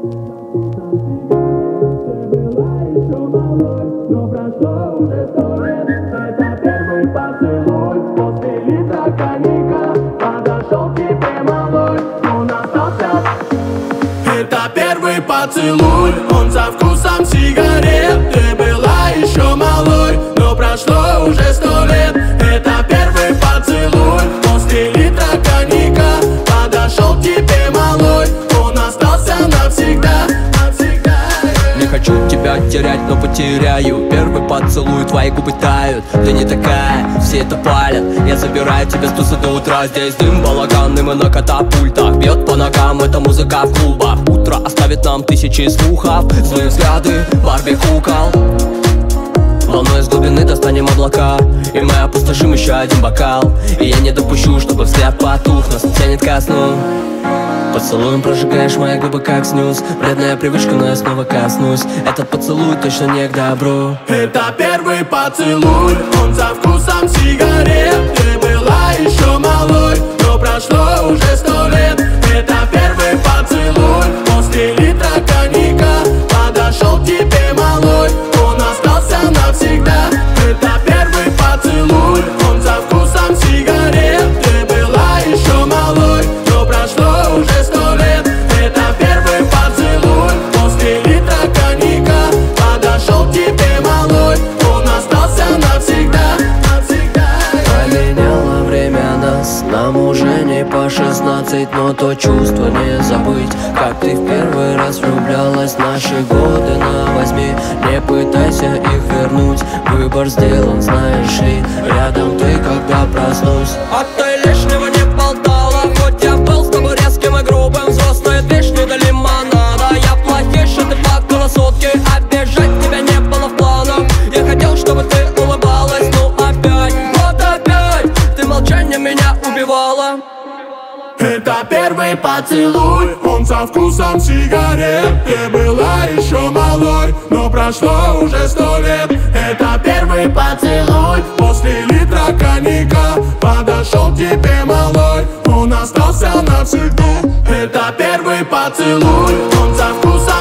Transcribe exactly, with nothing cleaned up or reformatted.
Это первый поцелуй, он со вкусом сигарет. Ты была еще малой, но прошло уже сто лет. Это первый поцелуй, после литра коньяка. Подошел к тебе малой, он остался навсегда, навсегда. Не хочу тебя терять, но потеряю. Первый поцелуй, твои губы тают. Ты не такая, все это палят. Я забираю тебя с тусы до утра. Здесь дым, балаган, и мы на катапультах. Бьет по ногам, это музыка в клубах. Утро оставит нам тысячи слухов. Злые взгляды, Барби кукол. Волной из глубины достанем облака, и мы опустошим еще один бокал. И я не допущу, чтобы взгляд потух, нас тянет ко сну. Поцелуем прожигаешь мои губы как снюс. Вредная привычка, но я снова коснусь. Этот поцелуй точно не к добру. Это первый поцелуй, он со вкусом сигарет. Ты была еще малой, но прошло уже сто лет. Это первый поцелуй, после литра коньяка. Подошел к тебе малой, он остался навсегда. Это первый поцелуй, он со вкусом сигарет. Ты была еще малой, но прошло уже сто лет. Это первый поцелуй, после литра коньяка. Подошел к тебе малой, он остался навсегда, навсегда. Поменяло время нас, нам уже не по шестнадцать. Но то чувство не забыть, как ты в первый раз влюблялась. Наши годы на возьми, не пытайся их вернуть. Выбор сделан, знаешь ли, рядом ты, когда проснусь. А ты лишнего не болтала, хоть я был с тобой резким и грубым. Взрослая вещь не до лимонада. Я плохише, ты плакала сутки, обижать тебя не было в планах. Я хотел, чтобы ты улыбалась, ну опять, вот опять ты молчанием меня убивала. Это первый поцелуй, он со вкусом сигарет. Ты была еще малой, но прошло уже сто лет. Это первый поцелуй, после литра коньяка. Подошел к тебе малой, он остался навсегда. Это первый поцелуй, он со вкусом